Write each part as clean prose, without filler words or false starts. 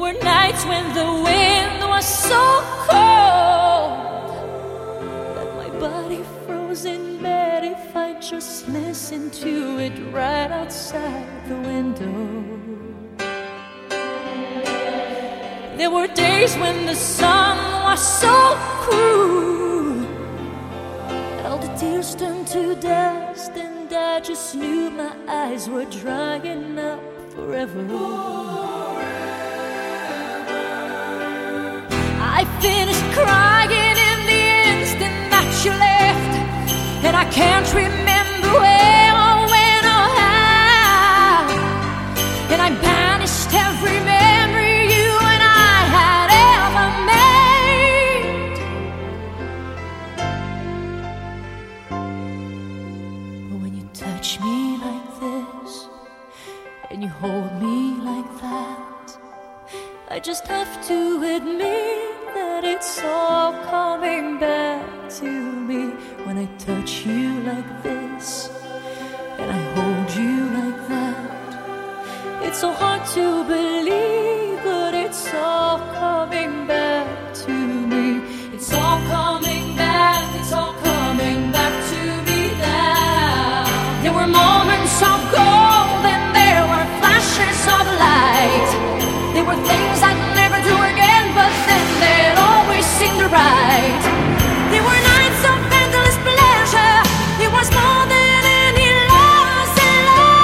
were nights when the wind was so cold that my body froze in bed if I just listened to it right outside the window. There were days when the sun was so cruel that all the tears turned to dust, and I just knew my eyes were drying up forever. I finished crying in the instant that you left, and I can't remember where or when or how, and I banished every memory you and I had ever made. But when you touch me like this and you hold me like that, I just have to admit that it's all coming back to me. When I touch you like this and I hold you like that, it's so hard to believe, but it's all coming back to me. It's all coming back, it's all coming back to me now. There were moments of gold and there were flashes of light. There were things I'd never do again, but then they'd always seem right. There were nights of endless pleasure. It was more than any loss in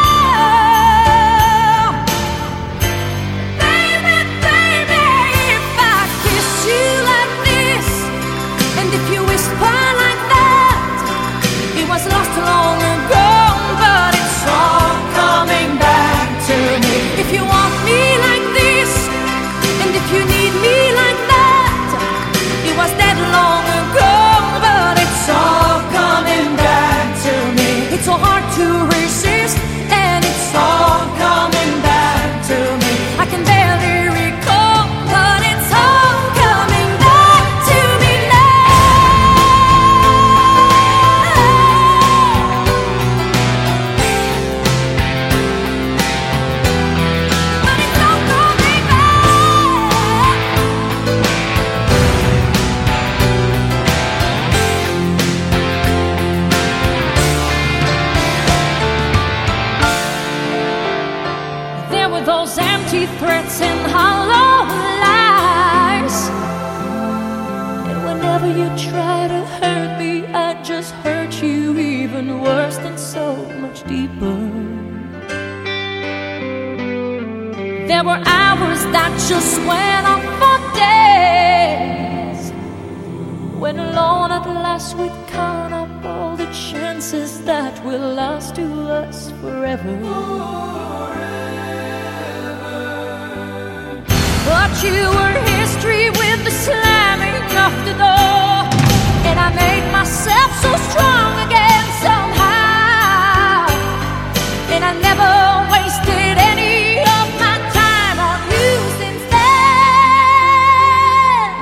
love. Baby, baby, if I kiss you like this, and if you whisper like that, it was lost long ago, but it's all coming back to me. If you want me like this, and if you need me like that, it was dead long ago, but it's all coming back to me. It's so hard to resist, and it's all coming back to me. I can barely recall, but it's all coming back to me But it's all coming back. There were those empty threats and hollow lies, and whenever you try to hurt me, I just hurt you even worse and so much deeper. There were hours that just went on for days, when alone at last we'd count up all the chances that will last to us forever. But you were history with the slamming of the door, and I made myself so strong again somehow, and I never wasted any of my time on you since then.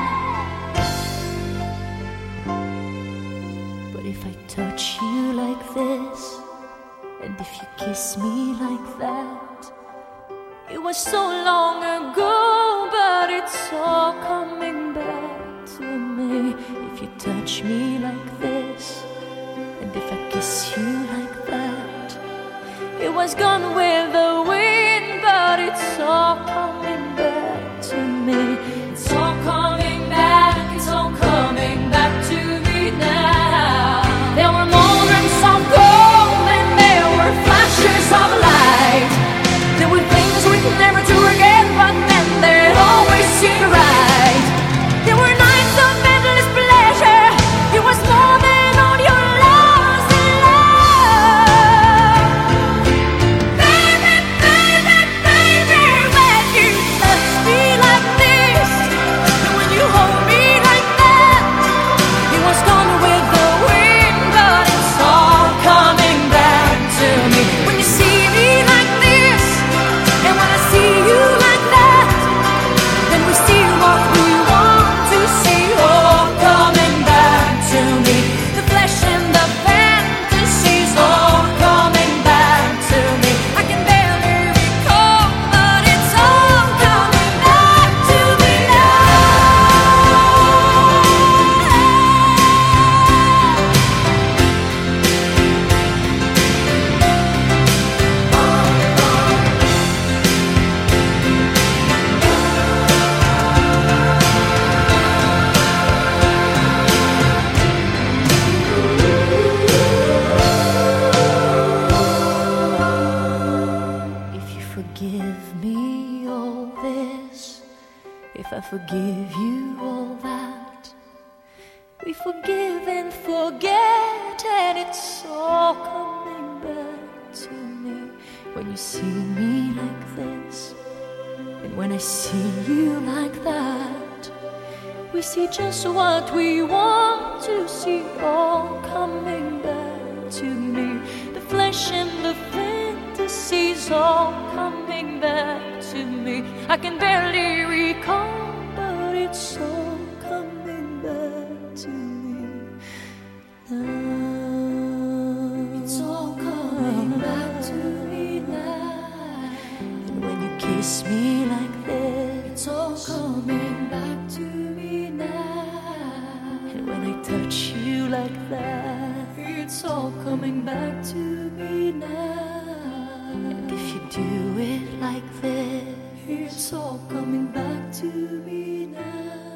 But if I touch you like this, and if you kiss me like that, it was so long ago, but it's all coming back to me. If you touch me like this, and if I kiss you like that, it was gone with the wind, but it's all coming back to me. It's all coming back, it's all coming back to me now. There were moments of gold and there were flashes of light. There were things we'd never do again, but then they'd always seem right. There were nights of endless pleasure. It was more than all your loss in love. Baby, baby, baby, when you if I forgive you all that we forgive and forget, and it's all coming back to me when you see me like this, and when I see you like that. We see just what we want to see, all coming back to me. The flesh and the fantasies all coming back to me. I can barely recall, but it's all coming back to me now. It's all coming back to me now. And when you kiss me like this, it's all coming back to me now. And when I touch you like that, it's all coming back to me now. And if you do it like this, it's all coming back to me now.